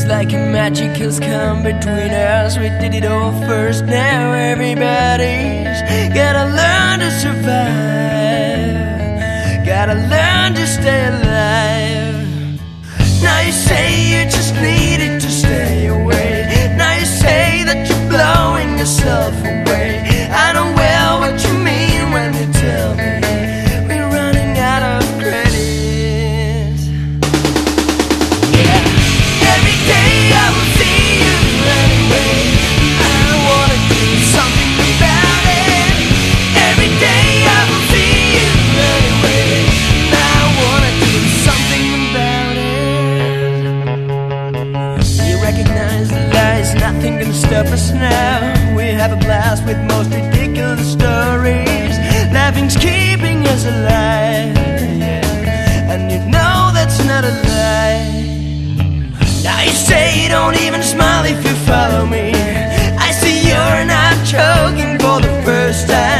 Like a magic has come between us. We did it all first. Now everybody's gotta learn to survive, gotta learn to stay alive. Now you say you just needed to stay away. Now you say that you're blowing yourself away. I know well what you mean when you tell me we're running out of credit. Every day I will see you anyway. I wanna do something about it. Every day I will see you anyway. I wanna do something about it. You recognize the lies, nothing can stop us now. We have a blast with most ridiculous stories. Laughing's keeping us alive, yeah. And you know that's not a lie. Now you say you don't even smile if you follow me. I see you're not choking for the first time.